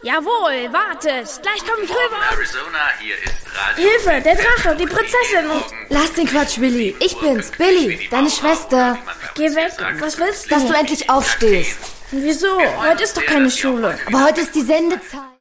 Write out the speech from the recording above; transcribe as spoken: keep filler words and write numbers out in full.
Jawohl, wartet. Gleich komme ich rüber. Arizona, hier ist Radio. Hilfe, der Drache, die Prinzessin und... Lass den Quatsch, Willi. Ich bin's, Billy, deine Schwester. Geh weg. Was willst du? Dass du endlich aufstehst. Wieso? Heute ist doch keine Schule. Aber heute ist die Sendezeit.